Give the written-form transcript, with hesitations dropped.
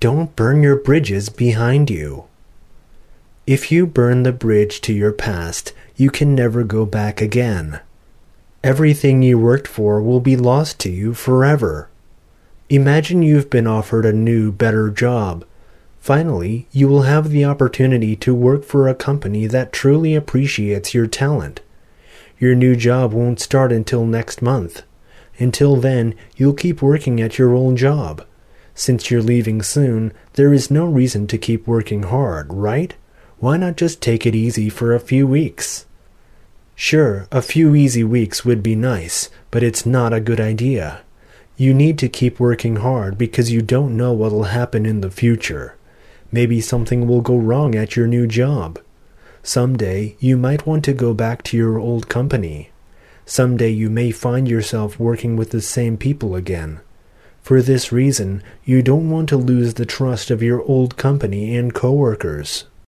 Don't burn your bridges behind you. If you burn the bridge to your past, you can never go back again. Everything you worked for will be lost to you forever. Imagine you've been offered a new, better job. Finally, you will have the opportunity to work for a company that truly appreciates your talent. Your new job won't start until next month. Until then, you'll keep working at your old job. Since you're leaving soon, there is no reason to keep working hard, right? Why not just take it easy for a few weeks? Sure, a few easy weeks would be nice, but it's not a good idea. You need to keep working hard because you don't know what'll happen in the future. Maybe something will go wrong at your new job. Someday, you might want to go back to your old company. Someday you may find yourself working with the same people again. For this reason, you don't want to lose the trust of your old company and coworkers.